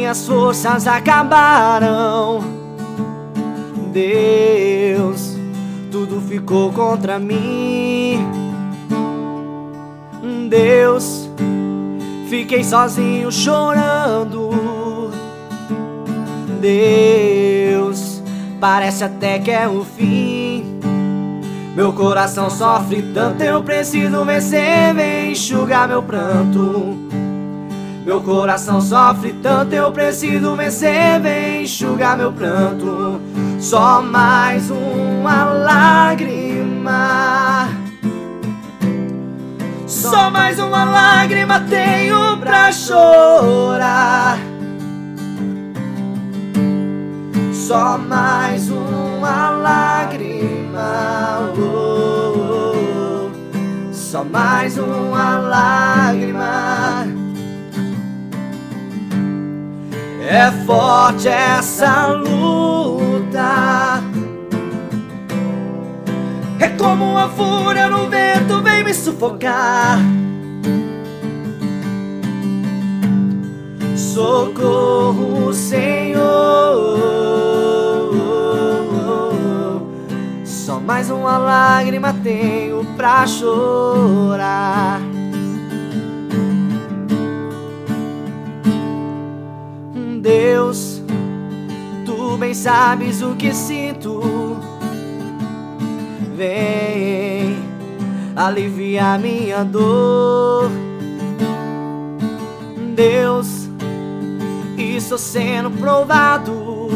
minhas forças acabaram. Deus, tudo ficou contra mim. Deus, fiquei sozinho chorando. Deus, parece até que é o fim. Meu coração sofre tanto, eu preciso vencer. Vem enxugar meu pranto. Meu coração sofre tanto, eu preciso vencer. Vem enxugar meu pranto. Só mais uma lágrima. Só mais uma lágrima tenho pra chorar. Só mais uma lágrima, oh, oh. Só mais uma lágrima. É forte essa luta. É como uma fúria no vento, vem me sufocar. Socorro, Senhor. Só mais uma lágrima tenho pra chorar. Deus, tu bem sabes o que sinto. Vem aliviar minha dor. Deus, estou sendo provado,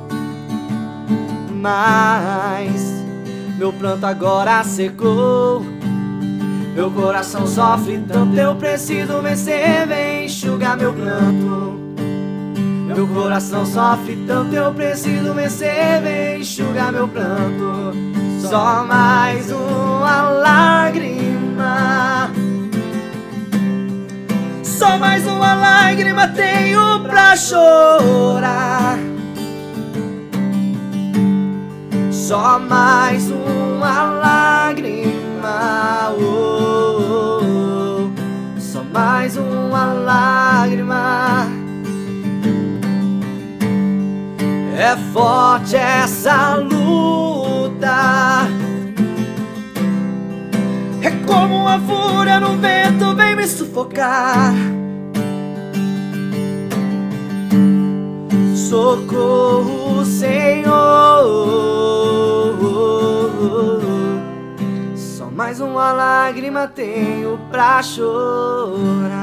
mas meu pranto agora secou. Meu coração sofre tanto, eu preciso vencer. Vem enxugar meu pranto. Meu coração sofre tanto, eu preciso vencer. Vem enxugar meu pranto. Só mais uma lágrima. Só mais uma lágrima tenho pra chorar. Só mais uma lágrima, oh, oh, oh. Só mais uma lágrima. É forte essa luta. É como uma fúria no vento, vem me sufocar. Socorro, Senhor. Só mais uma lágrima tenho pra chorar.